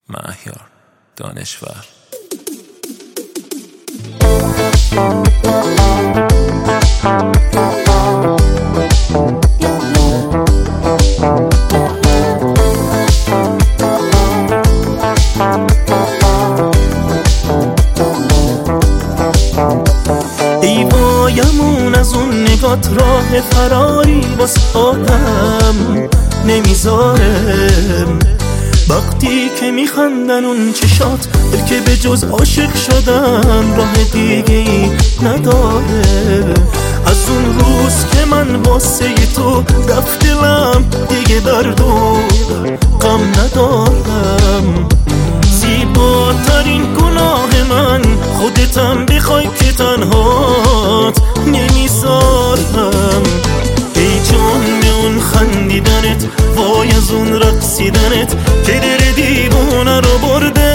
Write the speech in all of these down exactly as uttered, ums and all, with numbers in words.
مهیار دانشور. ای وایمون از اون نگات راه فراری واسه آدم نمیذارم. وقتی که میخندن اون چشات دل که به جز عاشق شدن راه دیگه ای نداره. از اون روز که من واسه تو رفت دلم دیگه درد و غم ندارم. زیباترین گناه من خودتم بخوای که تنهات نمیذارم. ای جان به اون خندیدنت، وای از اون رقصیدنت که دل دیوونه رو برده.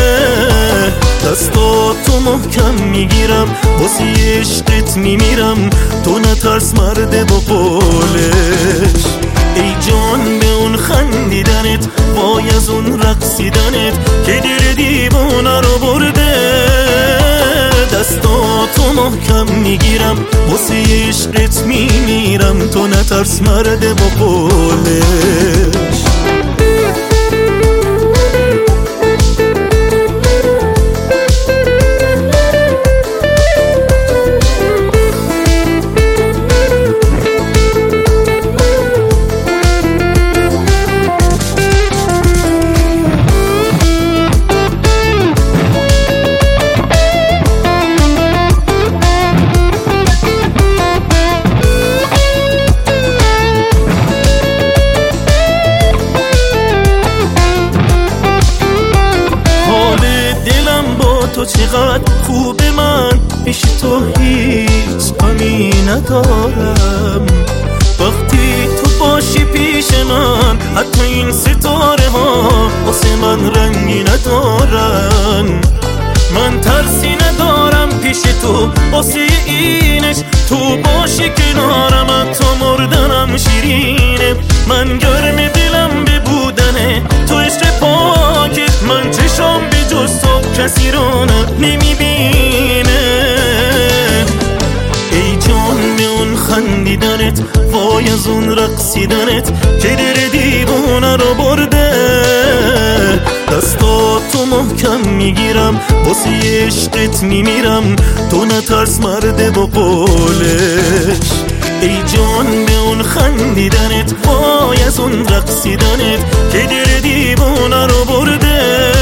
دستاتو محکم میگیرم واسه عشقت میمیرم، تو نترس مرد با قولش. ای جان به اون خندیدنت، وای از اون رقصیدنت که دل دیوونه رو برده. دستاتو محکم میگیرم واسه عشقت میمیرم، تو نترس مرد با قولش. تو چقدر خوبه، من پیش تو هیچ غمی ندارم. وقتی تو باشی پیش من حتی این ستاره ها واسه من رنگی ندارن. من ترسی ندارم پیش تو واسه اینش، تو باشی کنارم حتی مردنم شیرینه. من گرم دلم به بودنه تو عشق پاکت، من چشم به جز تو کسی رو نمیبینه. ای جان به اون خندیدنت، وای از اون رقصیدنت که دل دیوونه رو برده. دستاتو محکم میگیرم واسه عشقت میمیرم، تو نترس مرد با قولش. ای جان به اون خندیدنت، وای از اون رقصیدنت که دل دیوونه رو برده.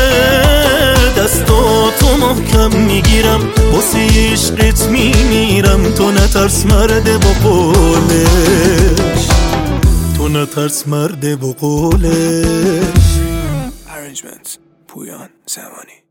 دستاتو محکم میگیرم واسه عشقت میمیرم، تو نترس مرد با قولش. تو نترس مرد با قولش. Arrangements پویان زمانی.